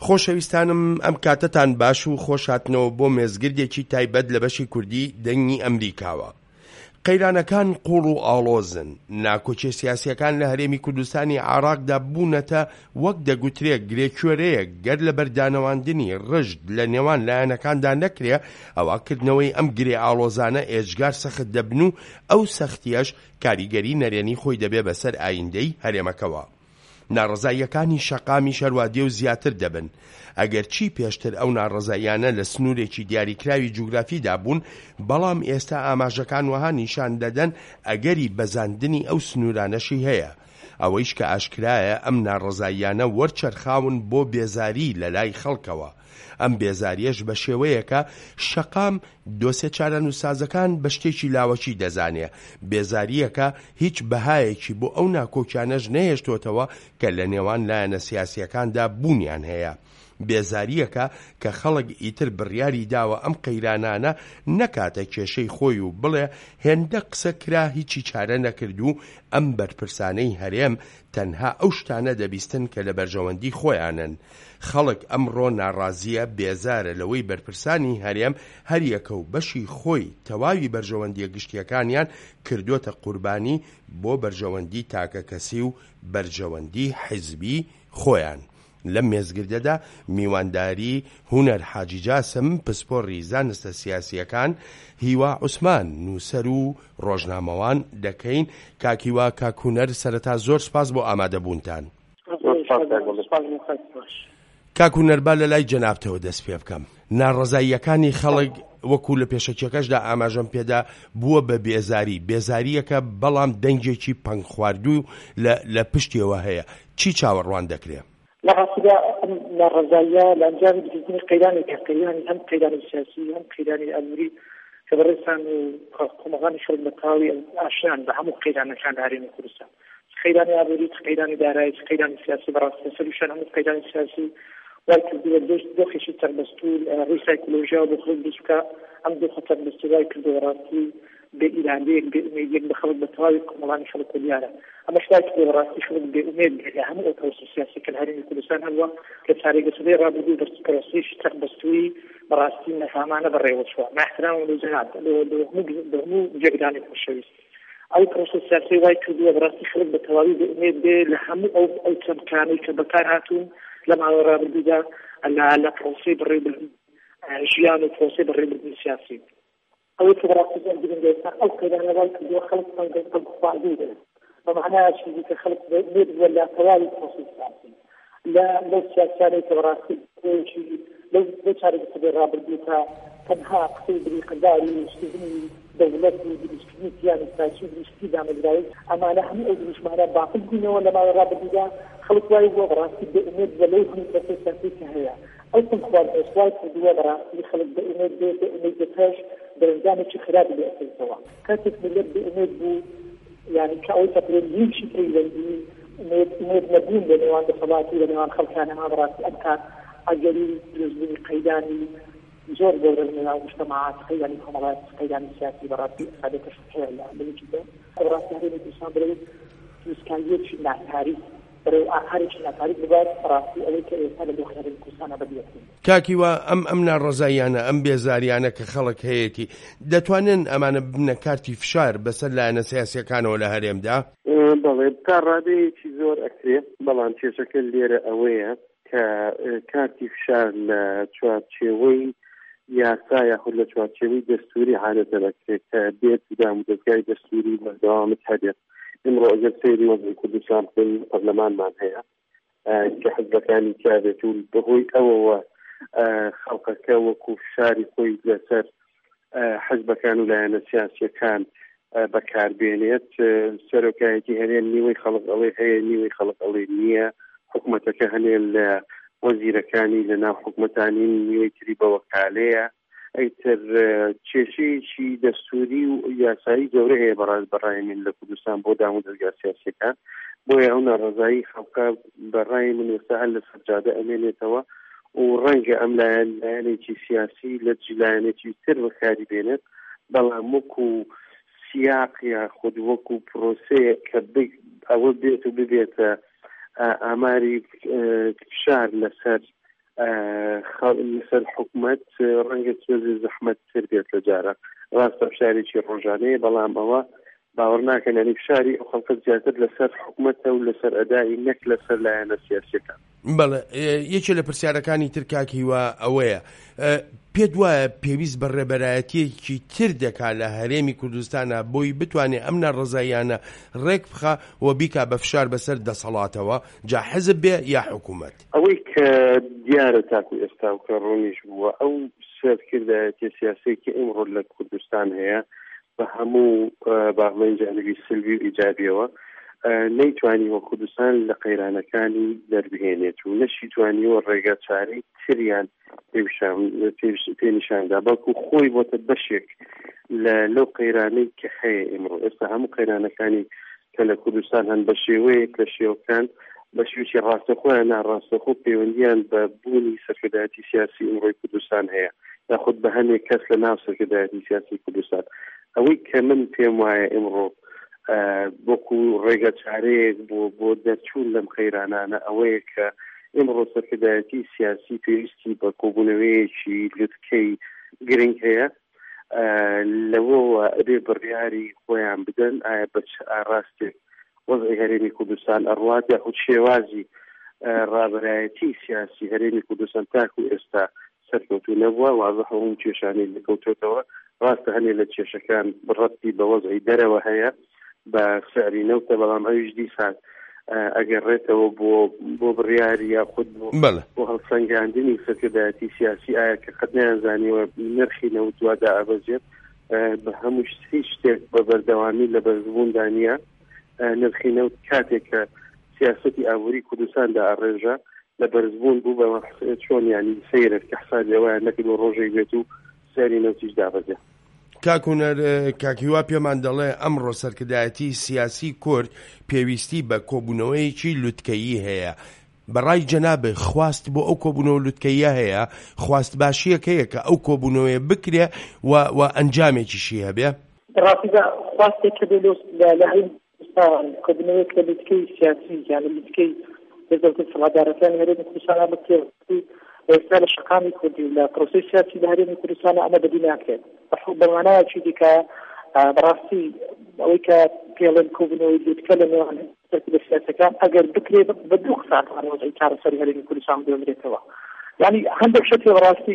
خۆشەویستانم ئەم کاتتان باش و خۆش هاتنەوە بۆ مێزگردێکی تایبەت لە بەشی کوردی دەنگی ئەمریکاوە. قەیرانەکان قوڵ و ئاڵۆزن. ناکۆچێ سیاسیەکان لە هەرێمی کوردستانی عێراقدا بوونەتە وەک دەگوترێت گرێکوێرەیەک گەر لە بەردانەواندنی ڕژد لە نێوان لایەنەکاندا نەکرێ ئەواکردنەوەی ئەم گرێ ئاڵۆزانە ئێجگار سەخت دەبن و ئەو سەختیەش کاریگەری نەرێنی خۆی دەبێ بەسەر ئایندەی هەرێمەکەوە. ناڕەزاییەکانی شەقامی شەروادێ و زیاتر دەبن. ئەگەر چی پێشتر ئەو ناڕەزاییانە لە سنوورێکی دیاریکراوی جوگرافیدا بوون، بەڵام ئێستا ئاماژەکان وەها نیشان دەدەن ئەگەری بەزاندنی ئەو سنوورانەشی هەیە. ئەوەیش کە ئاشکرایە ئەم ناڕەزاییانە وەرچەرخاون بۆ بێزاری لە لای خەڵکەوە. ئەم بێزاریەش بە شێوەیەکە شەقام دۆسێ چارەنووسازەکان بە شتێکی لاوەکی دەزانێ. بێزاریەکە هیچ بەهایەکی بۆ ئەو ناکۆکیانەش نەهێشتۆتەوە کە لە نێوان لایەنە سیاسیەکاندا بوونیان هەیە. بێزاریەکە کە خەڵک ئیتر بڕیاری داوە ئەم قەیرانانە نەکاتە کێشەی خۆی و بڵێ هێندە قسە کرا هیچی چارە نەکرد و ئەم بەرپرسانەی هەرێم تەنها ئەو شتانە دەبیستن کە لە بەرژەوەندی خۆیانن. خەڵک ئەمڕۆ ناڕازیە بێزارە لەوەی بەرپرسانی هەرێم هەریەکە و بەشی خۆی تەواوی بەرژەوەندیە گشتیەکانیان کردوتە قوربانی بۆ بەرژەوەندی تاکە کەسی و بەرژەوەندی حیزبی خۆیان. لەم مێزگردەدا میوانداری هونەر حاجی جاسم پسپۆڕی زانستە سیاسیەکان، هیوا عوسمان نووسەر و ڕۆژنامەوان دەکەین. کاکیوا کاکوونەر سەرەتا زۆر سپاس بۆ ئامادەبوونتان. کاکوونەر با لە لای جەنابتەوە دەست پێ بکەم. ناڕەزاییەکانی خەڵک وەکو لە پێشەکیەکەشدا ئاماژەم پێدا بووە بە بێزاریەکە بەڵام دەنگێکی پەنگ خواردوو لە پشتیەوە هەیە. چی چاوەڕوان دەکرێت؟ لە ڕاستیدا ئەم ناڕەزاییە لە ئەنجامی دروستنی قەیرانێکە، قەیرانی هەم قەیرانی سیاسی هەم قەیرانی ئەموری کە بەڕێستان و کۆمەڵانی خەڵک بە تەواوی ئاشنان بە هەموو قەیرانەکان لە هەرێمی کوردستان، قەیرانی ئابووری، قەیرانی دارایی، قەیرانی سیاسی بەڕاستی سەرشان هەموو قەیرانی سیاسی وای کردووە دۆخێکی تەربەستوو ڕووی سایکۆلۆژیا بۆ خەڵک بچووکە ئەم دۆخە تەربەستی وای کردووە بەڕاستی بێ ئیرادەیەک بێ ئومێدیەک بە خەڵک بە تەواوی کۆمەڵانی خەڵک دیارە. ئەمەش وای کردووە بەڕاستی خەڵک بێ ئومێد بێت لە هەموو ئۆتۆسە سیاسی کە لە هەرێمی کوردستان هەبووە کە چارەگەسەدەی ڕابردوو پرۆسەیەکی تەربەستووی بەڕاستی نەفامانە بەڕێوە چووە مع احترام لەوجهات لە هەموو جێگدانی خۆشەویست. ئەو پرۆسە سیاسی وای کردووە بەڕاستی خەڵک بە تەواوی بێ ئومێد بێ لە هەموو ئەو چەمکانەی کە بەکار هاتوون لە ماوەی ڕابردوودا لە پرۆسەی بەڕێوەبردنی ژیان و پرۆسەی بەڕێوەبردنی سیاسی. ئەوەی کە بەڕاستی زۆر گرنگە ئێستا ئەو قەیرانە وای کردووە خەڵک پەنگ خواردوو بێت بەمعنای چیزی کە خەڵک بێت لە تەواوی پرۆسەی سیاسی لەو سیاسیانەی کە بەڕاستی لەو چارەگەسەدەی ڕابردووکە تەنها قسەی بریقەداری و شتیزنی دەوڵەت و دروستکردنی زیانی سیاسی و دروستی دامەزراوی ئەمانە هەموو ئەو دروشمانە باقی بوونەوە لە ماوەی ڕابردوودا خەڵک وای بووە بەڕاستی بێ ئومێد بە لەو هەموو پرۆسەی سیاسی کە هەیە. ئەو پەنگ خواردنەوەی وای کردووە بەڕاستی خەڵک بێ ئومێد بێ بێ ئومێدەکەش دەرەنجامێکی خراپی بێتەوە. کاتێک ملت بێ ئومێد بوو یعنی کە ئەوەی تەقریباً هیچی پەیوەندی ئومێد نەبوون لە نێوان دەسەڵاتی لە نێوان خەڵکانە ما بەڕاستی ئەم کات ئەگەری دروستبوونی قەیدانی زۆر گەورە لە نێوان مجتەمەعات قەیدانی کۆمەڵایەت قەیدانی سیاسی بەڕاستی ئەفادەکەش هەیە لە بەلوچیدا بەڕاستی هەرێمی کوردستان بەرەو دروستکاریەکی ناتاری بەرەو ئاخرێکی ناتاری ببات بەڕاستی ئەوەی کە ئێستا لە دۆخی هەرێمی کوردستانە بەدیەکەین. کاکیوە ئەم ناڕەزاییانە ئەم بێزاریانە کە خەڵک هەیەی دەتوانن ئەمانە بنە کارتی فشار بەسەر لایەنە سیاسیەکانەوە لە هەرێمدا؟ بەڵێ تا ڕادەیەکی زۆر ئەکرێ، بەڵام کێشەکە لێرە ئەوەیە کە کارتی فشار لە چوارچێوەی یاسا یاخود لە چوارچێوەی دەستوری حالەتە دەکرێت کە بێت دام و دەستگای دەستوری بەردەوامت هەبێت. ئەمڕۆ ئەگەر سەیری وەزعی کوردستان بکەین پەرلەمانمان هەیە کە حزبەکانی تیابێت و بەهۆی ئەوەوە خەڵکەکە وەکو فشاری خۆی لەسەر حزبەکان و لایەنە سیاسیەکان بەکاربێنێت. سەرۆکایەتی هەرێم نیوەی خەڵک ئەڵێ هەیە نیوەی خەڵک ئەڵێ نییە، حکوومەتەکە هەنێ لە وەزیرەکانی لە ناو حکوومەتانی نیوەی تری بە وەکالەیە. ئەیتر کێشەیەکی دەستوری و یاسایی گەورە هەیە بەڕای من لە کوردستان بۆ دام و دەستگا سیاسیەکان، بۆیە ئەو ناڕەزایی خەڵکە بەڕای من ئێستا هەر لە سەرجادە ئەمێنێتەوە و ڕەنگە ئەم لایەنێکی سیاسی لە لایەنێکی تر بەکاری بێنێت، بەڵام وەکو سیاق یاخود وەکو پرۆسەیە کە ئەوە بێت و ببێتە ئاماری فشار لەسەر لەسەر حکوومەت ڕەنگە چێزی زەحمەت تر بێت لە جارە ڕاستە فشارێکی ڕۆژانەیە بەڵام ئەوە باوەڕ ناکەن یعنی فشاری ئەو خەڵکە زیاتر لەسەر حکوومەتە و لەسەر ئەدای نەک لەسەر لایەنە سیاسیەکان. بەڵێ یەکێ لە پرسیارەکانی تر کاکیوە ئەوەیە پێت وایە پێویست بە ڕێبەرایەتیەکی تر دەکات لە هەرێمی کوردستانە بۆی بتوانێت ئەم ناڕەزاییانە ڕێک بخە و بیکا بە فشار بەسەر دەسەڵاتەوە جا حزب بێ یا حکوومەت؟ ئەوەی کە دیارە تاکو ئێستا و کە ڕوونیش بووە ئەو سەرکردایەتی سیاسەیەکی ئەمڕۆ لە کوردستان هەیە بە هەموو باڵێن جانبی سلبی و ئیجابیەوە نەیتوانی وە کوردستان لە قەیرانەکانی دەربهێنێت و نەشیتوانیەوە ڕێگە چارەی تریان پێنیشاندا بەڵکو خۆی بۆتە بەشێک لەو قەیرانەی کە هەیە ئێمڕۆ. ئێستا هەموو قەیرانەکانی کە لە کوردستان هەن بە شێوەیەک لە شێوەکان بە شێوەی ڕاستەخۆیان ناڕاستەخۆ پەیوەندیان بە بوونی سەرکردایەتی سیاسی ئەمڕۆی کوردستان هەیە یاخود بە هەندێک کەس لە ناو سەرکردایەتی سیاسی کوردستان. ئەوەی کە من پێم وایە ئێمڕۆ بۆکو ڕێگە چارەیەک بۆ دەرچوون لەم قەیرانانە ئەوەیە کە ئێمڕۆ سەرکردایەتی سیاسی پێویستی بە کۆبوونەوەیەکی لوتکەی گرنگ هەیە لەوەوە ئەبێ بڕیاری خۆیان بدەن ئایا بە چ ئاراستێک وەزعی هەرێمی کوردستان ئەڕوات یاخود شێوازی ڕابەرایەتی سیاسی هەرێمی کوردستان تاکو ئێستا سەرکەوتوو نەبووە وازە هەموو کێشانەی لەکەوتێتەوە. ڕاستە هەنێ لە کێشەکان بڕەتی بە وەزعی دەرەوە هەیە بە سەری نەوتە بەڵام ئەویش دیسان ئەگەڕێتەوە بۆ بڕیاری یاخود بۆ هەڵسەنگاندنی سەرکردایەتی سیاسی ئایا کە قەت نەیانزانیوە نرخی نەوت دوادا ئەبەزێت بە هەموو هیچ شتێک بە بەردەوامی لە بەرزبووندا نییە. نرخی نەوت کاتێک کە سیاسەتی ئابووری کوردستاندا ئەڕێژە لە بەرزبوون بوو بە چۆن ینی سەیرت کە حسابی ئەوەیە نەکردو ڕۆژێک بێت و سەری نەوتیش دابەزێ. کاکوونەر کاکیوا پێمان دەڵێ ئەمڕۆ سەرکردایەتی سیاسی کورد پێویستی بە کۆبوونەوەیەکی لوتکەیی هەیە. بەڕای جەنابێ خواست بۆ ئەو کۆبوونەوە لوتکەیە هەیە خواست باشیەک هەیە کە ئەو کۆبوونەوەیە بکرێ و ئەنجامێکیشی هەبێ؟ ڕاستیدا خواستێکە بێ لە کۆبوونەوەیەک لە لوتکەی سیاسی یان لە لوتکەی دەوڵەتی سەڵاتدارەکانی هەرێمی کوردستان بکرێت ئێستا لە شەقامی کوردی و لە پرۆسەی سیاسی لە هەرێمی کوردستان ئەمە بەدی ناکرێت بەمانایەکی دیکە بەڕاستی ئەوەی کە پێڵێن کۆبوونەوەی لوتکە لە نێوان لە سیاسەکان ئەگەر بکرێت بە دوو قسەی چارەسەری هەرێمی کوردستان بدۆزرێتەوە. یعنی هەندێک شتێ بەڕاستی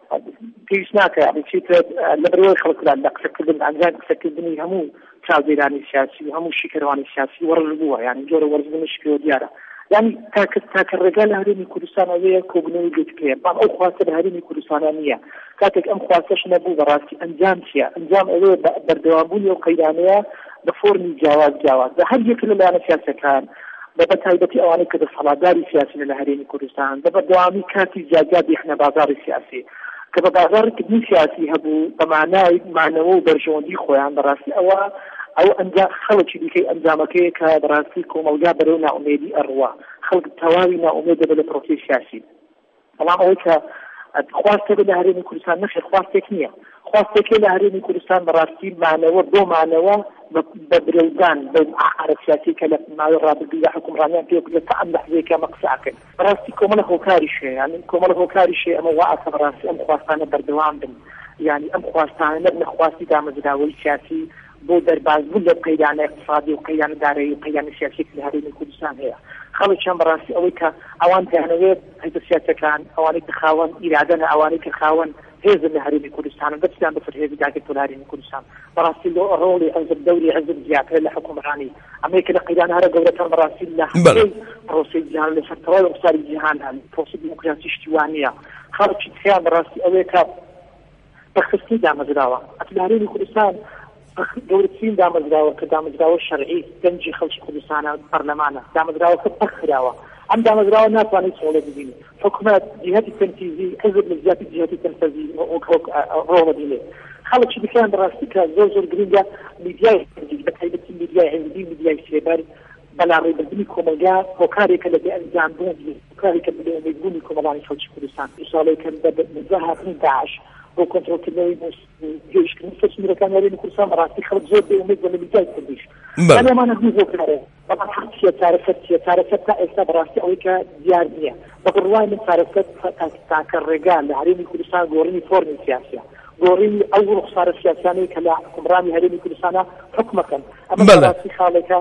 پێویست ناکە یعنی چیتر لە بەرەوەی خەڵکدان لە قسەکردن ئەنجام قسەکردنی هەموو چاودێرانی سیاسی و هەموو شیکەروانی سیاسی وەرز بووە یعنی جۆرە وەرزبوونیش پێوە دیارە. یعنی تاکە ڕێگا لە هەرێمی کوردستان ئەوەیە کۆبوونەوەی لوتکەیە بەڵام ئەو خواستە لە هەرێمی کوردستانە نییە. کاتێک ئەم خواستەش نەبوو بەڕاستی ئەنجام چییە؟ ئەنجام ئەوەیە بەردەوامبوونی ئەو قەیرانەیە بە فۆرمی جیاواز بە هەر یەک لەلایەنە سیاسەکان بە تایبەتی ئەوانەی کە دەسەڵاتداری سیاسی لە هەرێمی کوردستان بە بەردەوامی کاتی جاجا بێخنە بازاری سیاسی کە بە بازارکردنی سیاسی هەبوو بە معنای مانەوە و بەرژەوەندی خۆیان بەڕاستی ئەو ئەنجام خەڵکی دیکەی ئەنجامەکەی کە بەڕاستی کۆمەلگا بەرەو ناومێدی ئەڕوا خەڵک تەواوی ناومێد دەبێت لە پرۆسەی سیاسی. بەڵام ئەوەی کە خواستێک لە هەرێمی کوردستان نەخێر خواستێک نییە. خواستێکی لە هەرێمی کوردستان بەڕاستی مانەوە بۆ مانەوە بە برەودان بە عقارە سیاسی کە لە ماوەی ڕابردووی لە حکومڕانیان پێکرێت تا ئەم لەحظەیەکە ئەمە قسەکەن. بەڕاستی کۆمەڵە هۆکاریشێ یعنی کۆمەڵە هۆکاریشێ ئەمە وایە بەڕاستی ئەم خواستانە بەردەوام بن یعنی ئەم خواستانە نەبنە خواستی دامەزراوەی سیاسی بۆ دەربازبوون لە قەیرانە اقتصادی و قەیرانە دارایی و قەیرانە سیاسی لە هەرێمی کوردستان هەیە. خەڵکیان بەڕاستی ئەوەی کە ئەوان دەیانەوێت هەیدە سیاسەکان ئەوانەی کە خاوەن ئیرادەن ئەوانەی کە خاوەن هێزن لە هەرێمی کوردستان و دەستیان بەسەر هێزی داگرێت لە هەرێمی کوردستان. بەڕاستی ڕۆڵی حزب دەوری حزب زیاتر لە حکومڕانی ئەمەیە کە لە قەیرانە هەرە گەورەتان بەڕاستی لە هەموو پرۆسەی جیهان لە سەرتەڕای ئەقتصادی جیهان هەن پرۆسەی دیموکراسی شتیوانیە. خەڵکی تکیان بەڕاستی ئەوەیە کە بەخستنی دامەزراوە لە هەرێمی کوردستان گەورەترین دامەزراوە کە دامەزراوە شەرعی گەنجی خەڵکی کوردستانە پەرلەمانە دامەزراوەکە پەخراوە. ئەم دامەزراوە ناتوانێت سۆڵە ببینی حکومەت جهەتی تەنفیزی حزب لە زیاتی جهەتی تەنفیزی ڕۆڵە بینێت. خەڵکی دیکەیان بەڕاستی کە زۆر گرنگە میدیای بە تایبەتی میدیای هەندی میدیای سێبەر بەلاڕێبردنی کۆمەلگا هۆکارێکە لە بێئەنجامبوون هۆکارێکە بە بێئومێدبوونی کۆمەڵانی خەڵکی کوردستان ئیشاڵەیەکە بە هاتنی داعش بۆ کۆنتڕۆلکردنەوەی گەیشتنی سەسمیرەکان هەرێمی کوردستان بەڕاستی خەڵک زۆر بێئومید بە لەمیدای کوردیش ئەمانە دوو هۆکارە بەڵام حەقیە چارەسەر تا ئێستا بەڕاستی ئەوەی کە دیار نییە بەڕوای من چارەسەر تاکە ڕێگا لە هەرێمی کوردستان گۆڕینی فۆرمی سیاسیە گۆڕینی ئەو ڕوخسارە سیاسیانەی کە لە حکومڕانی هەرێمی کوردستانە حکومەکەن ئەمە بەڕاستی خاڵێکە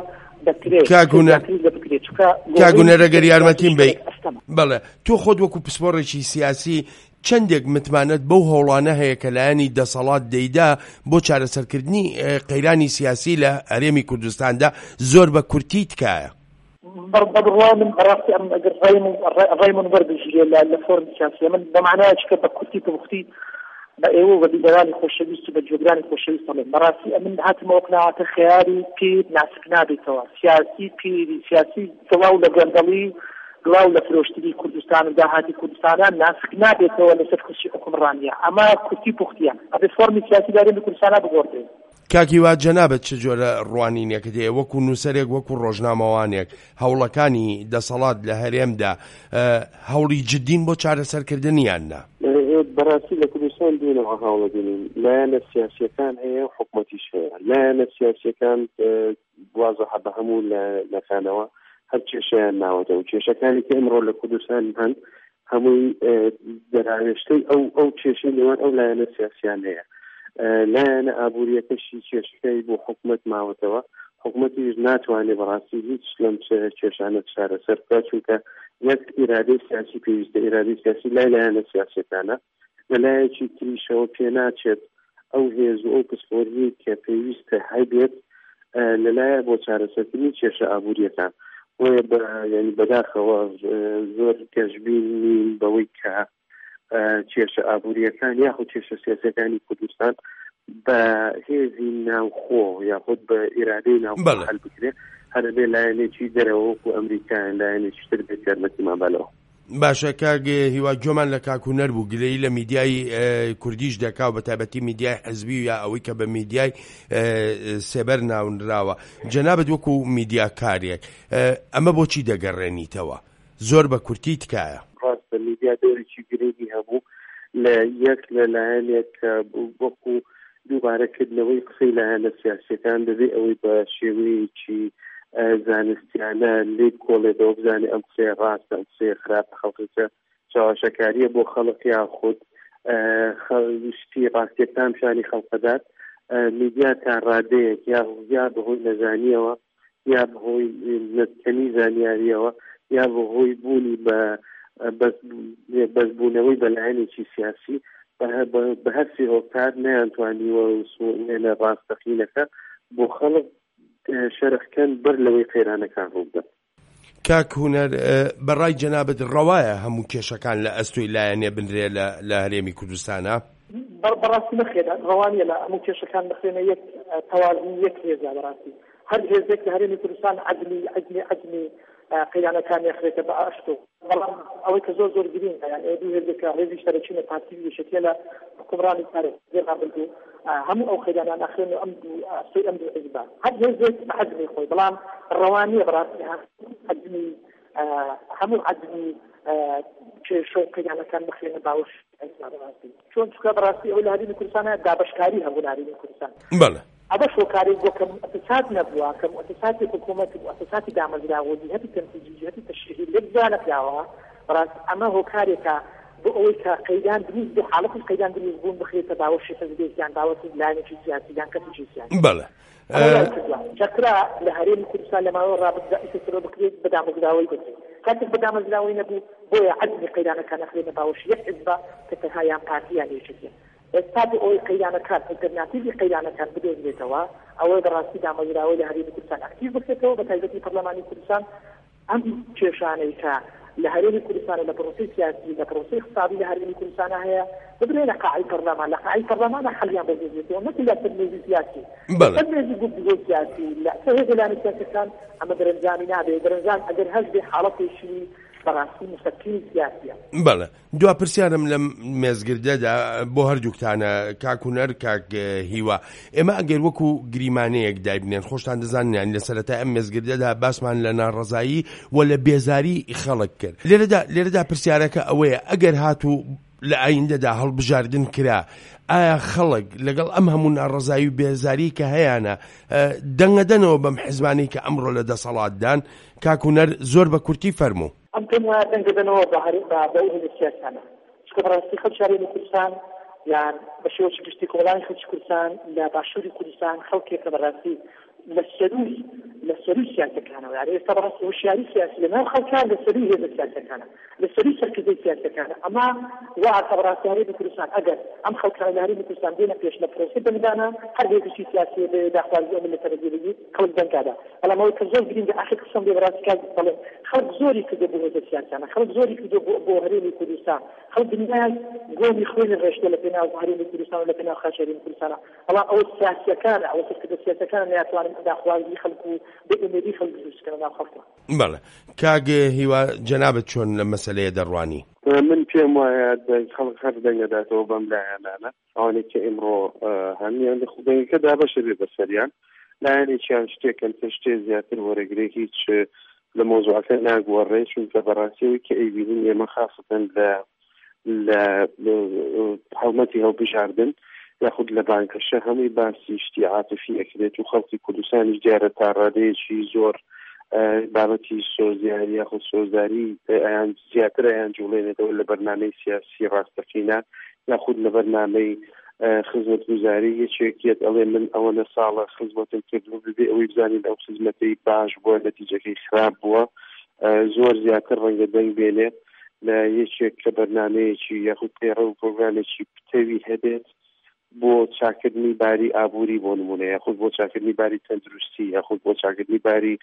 کاگونەرەگەر یارمەتیم بێ بەڵێ تۆ خۆت وەکو پسپۆڕێکی سیاسی چەندێک متمانەت بەو هەوڵانە هەیە کە لایەنی دەسەڵات دەیدا بۆ چارەسەرکردنی قەیرانی سیاسی لە هەرێمی کوردستاندا زۆر بە کورتی تکایە بەڕوا من بەڕاستی ئەم ئەگەر ڕێی من وەربژێ لە فۆرم سیاسی من بەمعنایەکە بە کورتی پوختی بە ئێوە بە بیدەرانی خۆشەویست و بە جۆگرانی خۆشەویست دەڵێن بەڕاستی ئەمن هاتمەوە قناعەتە خەیاری پیر ناسک نابێتەوە سیاسی پیری سیاسی گڵاو لە گەندەڵی گڵاو لە فرۆشتنی کوردستان و داهاتی کوردستانە ناسک نابێتەوە لەسەر کورسی حکومڕانیە ئەمە کورتی پوختیە ئەبێ فۆرمی سیاسی دارێن کوردستانە بگۆڕێت کاکی وا جەنابەت چ جۆرە ڕوانینێکت هەیە وەکو نووسەرێک وەکو ڕۆژنامەوانێک هەوڵەکانی دەسەڵات لە هەرێمدا هەوڵی جدین بۆ چارەسەرکردنیاننا بەڕاستی لە کوردستان دوێنەوە هەوڵە دێنین لایەنە سیاسیەکان هەیە حکومەتیش هەیە لایەنە سیاسیەکان وازەحە بە هەموو لەکانەوە هەر کێشەیان ناوەتە و کێشەکانی کە ئەمڕۆ لە کوردستان هەن هەمووی دەراوێشتەی ئەو کێشەی نێوان ئەو لایەنە سیاسیان هەیە لایەنە ئابوووریەکەشی کێشەکەی بۆ حکومەت ماوەتەوە حکومەتیش ناتوانێت بەڕاستی هیچ لەم کێشانە چارەسەر بکات چونکە یەک ئیرادەی سیاسی پێویستە ئیرادەی سیاسی لای لایەنە سیاسیەکانە لەلایەکی تریشەوە پێ ناچێت ئەو هێز و ئەو پسپۆڕی کە پێویستە هەبێت لەلایە بۆ چارەسەرکردنی کێشە ئابوووریەکان وە ینی بەداخەوە زۆر گەشتبین نین بەوەی کە کێشە ئابوووریەکان یاخود کێشە سیاسەکانی کوردستان بە هێزی ناوخۆ یاخود بە ئیرادەی ناوخۆ هەل بکرێت هەر بێ لایەنێکی دەرەوە وەکو ئەمریکایان لایەنێکی تر بێت یارمەتیمان بەلەوە باشە کاگێ هیوا گوێمان لە کاکوونەر بوو گلەی لە میدیای کوردیش دەکا و بە تایبەتی میدیای حزبی و یا ئەوەی کە بە میدیای سێبەر ناونراوە جەنابەت وەکو میدیاکارێک ئەمە بۆچی دەگەڕێنیتەوە زۆر بە کورتی تکایە ڕاستە میدیا دۆرێکی گرنگی هەبوو لە یەک لەلایەنێک وەکو دووبارەکردنەوەی قسەی لایەنە سیاسیەکان دەبێت ئەوەی بە شێوەیەکی زانستیانە لێ کۆڵێتەوە بزانێ ئەم قسەیە ڕاستە ئەم قسەیە خراپە خەڵکەکە چاوەشەکاریە بۆ خەڵک یاخود شتی ڕاستیەکان شانی خەڵکەدات میدیا تا ڕادەیەک یا بەهۆی نەزانیەوە یا بەهۆی نەتکەنی زانیاریەوە یا بەهۆی بوونی بە بەزبوونەوەی بەلایەنێکی سیاسی بە هەرسی هۆکار نەیانتوانیوە سوێنە ڕاستەقینەکە بۆ خەڵک شەرخکەن بەر لەوەی قەیرانەکان ڕووبدە کاک هونەر بەڕای جەنابەت ڕەوایە هەموو کێشەکان لە ئەستۆی لایەنێ بنرێ لە هەرێمی کوردستانە بەڕاستی نەخێنە ڕەوانیە لە هەموو کێشەکان بخێنە یەک تەوازن یەک هێزە بەڕاستی هەر هێزێک لە هەرێمی کوردستان عەجمی قەیرانەکان یەخرێتە بە ئاشتۆ بەڵام ئەوەی کە زۆر گرنگە یان دوو هێزێکە هێزی شەرەکیە پارتی یەشەکیە لە حکومڕانی کارێ هەموو ئەو قەیرانان ئەخرێن و ئەم دوو حیزبان هەر هێزێک بە عەجمی خۆی بەڵام ڕەوانیە بەڕاستی عەجمی هەموو عەجمی کێشە و قەیرانەکان بخرێنە باوەش بەڕاستی چۆن چکە بەڕاستی ئەوەی لە هەرێمی کوردستانە دابەشکاری هەبوو لە هەرێمی کوردستان بەڵێ ئەوە شۆکاری بۆ کە مؤسسات نەبووە کە مؤسساتی حکوومەت و مؤسساتی دامەزراوە جهەتی تەنفیزی جهەتی تەشریعی لێکدا نەکراوە بەڕاستی ئەمە هۆکارێکە بۆ ئەوەی کە قەیدان دروست بێ حاڵەتی قەیدان دروست بوون بخرێتە باوەشی حزبێکیان باوەشی لایەنێکی سیاسییان کەسێکی سیاسی بەڵێ چەکرا لە هەرێمی کوردستان لەماوەی ڕابردوودا ئیسەسەرۆ بکرێت بە دامەزراوەی بکرێت کاتێک بە دامەزراوەی نەبوو بۆیە عەجمی قەیدانەکان ئەخرێنە باوەشی یەک حیزبە کە تەنها یان پارتیان یەکێکە ئێستا بۆ ئەوەی قەیرانەکان ئەلتەرناتیڤی قەیرانەکان بدۆزرێتەوە ئەوەی بەڕاستی دامەزراوەی لە هەرێمی کوردستان ئاکتیڤ بکرێتەوە بە تایبەتی پەرلەمانی کوردستان ئەم کێشانەی کە لە هەرێمی کوردستان لە پرۆسەی سیاسی لە پرۆسەی اقتصادی لە هەرێمی کوردستان هەیە ببرێنە قاعی پەرلەمان لە قاعی پەرلەمانە حەلیان بەدۆزرێتەوە نەک لە تەرمێزی سیاسی تەرمێزی گفتگۆ سیاسی لە هێز لایەنە سیاسەکان ئەمە دەرەنجامی نابێت دەرەنجام ئەگەر هەست بێ حاڵەتێکی بەڕاستی مستەقیمی سیاسیە بەڵێ دوا پرسیارم لەم مێزگردەدا بۆ هەردووکتانە کاکوونەر کاک هیوا ئێمە ئەگەر وەکو گریمانەیەک دایبنێن خۆشتان دەزانیان لە سەرەتای ئەم مێزگردەدا باسمان لە ناڕەزایی و لە بێزاری خەڵک کرد لێرەدا پرسیارەکە ئەوەیە ئەگەر هاتوو لە ئایندەدا هەڵبژاردن کرا، ئایا خەڵک لەگەڵ ئەم هەموو ناڕەزایی و بێزاری کە هەیەە دەنگەدەنەوە بەم حیزبانەی کە ئەمڕۆ لە دەسەڵاتدان؟ کاکوونەر زۆر بە کورتی فەرموو. ئەم پێم وایە دەنگەدەنەوە بە سیاسانە، چکە بەڕاستی خەڵکی شاری کوردستان یان بە شێوەیەکی گشتی کۆڵانی خەڵکی کوردستان لە باشووری کوردستان خەڵکێکە بەڕاستی لە سەروی سیاسەکانەوە، یعنی ئێستا بەڕاستی هوشیاری سیاسی لەناو خەڵکان لە سەروی هێزە سیاسەکانە، لە سەروی سەرکردەی سیاسەکانە. ئەما واتە بەڕاستی هەرێمی کوردستان ئەگەر ئەم خەڵکان لە هەرێمی کوردستان بێنە پێش لە پرۆسەی دەنگدانە هەر هێزێکی سیاسی بێ داخوازی ئەو میلەتە بەجێبەجێ خەڵک دەنگادا. بەڵام ئەوەی کە زۆر گرنگە ئاخر قسەم بێ بەڕاستی کاک بڵێم خەڵک زۆری کردو بۆ هێزە سیاسانە، خەڵک زۆری کردو بۆ هەرێمی کوردستان، خەڵک دنیای گۆمی خوێنی ڕێشتە لە پێناو هەرێمی کوردستان و لە پێناو خاچ هەرێمی کوردستانە. بەڵام ئەوە سیاسیەکانە، ئەوە سەرکردە سیاسەکانە ناتوانن داخوازی خەڵک و بێئومێدی خەڵک دروستکردن ناو خەڵکە. بەڵێ کاک هیوا جەنابەت چۆن لە مەسەلەیە دەڕوانی؟ من پێم وایە خەڵک هەر دەنگەداتەوە بەم لایەنانە ئەوانەی کە ئێمڕۆ هەمیان لە خوددەنگەکە دابەشە بێ بەسەریان لایەنێکیان شتێکن کە شتێ زیاتر وەرەگرێ هیچ لە مۆزوعەکە ناگوەڕێ، چونکە بەڕاستیەوەی کە ئەیبینین ئێمە خاستەن لە حکومەتی هەڵبژاردن یاخود لە بانکەشە هەمووی باسی شتی عاتفی ئەکرێت و خەڵکی کوردستانیش دیارە تا ڕادەیەکی زۆر بابەتی سۆزیاری یاخود سۆزداری ئەیان زیاتر ئەیان جوڵێنێتەوە لە بەرنامەی سیاسی ڕاستەقینە یاخود لە بەرنامەی خزمەتگوزاری یەکێکیت ئەڵێ من ئەوەنە ساڵە خزمەتم کردو ببێ ئەوەی بزانین ئەو خزمەتەی باش بووە نەتیجەکەی خراپ بووە زۆر زیاتر ڕەنگە دەنگ بێنێت لە یەکێک کە بەرنامەیەکی یاخود پێڕە و پرۆگرامێکی پتەوی هەبێت بۆ چاکردنی باری ئابووری بۆ نمونە یاخود بۆ چاکردنی باری تەندروستی یاخود بۆ چاکردنی باری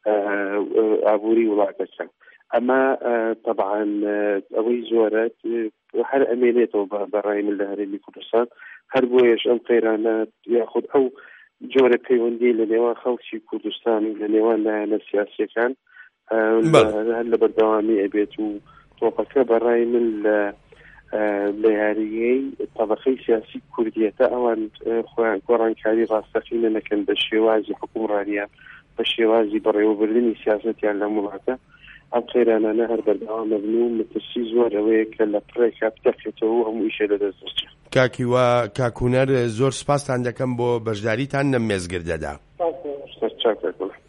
ئابووری وڵاتەکە. ئەمە طبعا ئەوەی زۆرە هەر ئەمێنێتەوە بەڕای من لە هەرێمی کوردستان، هەر بۆیەش ئەم قەیرانە یاخود ئەو جۆرە پەیوەندی لە نێوان خەڵکی کوردستان و لە نێوان لایەنە سیاسیەکان هەر لە بەردەوامی ئەبێت و تۆپەکە بەڕای من لە یاریەی طبقەی سیاسی کوردیەتە ئەوان خۆیان گۆڕانکاری ڕاستەقینە نەکەن بە شێوازی حکومڕانیان بە شێوازی بەڕێوەبردننی سیاسەتیان لە وڵاتە ئەم قەیرانانە هەر بەردەوامە بن و مترسی زۆر ئەوەیە کە لە پڕێکا بدەخێتەوە هەموو ئیشە لەدەست دەچێت. کاکیوا کاکوونەر زۆر سپاسان دەکەم بۆ بەشداریتان لەم مێزگردەدا.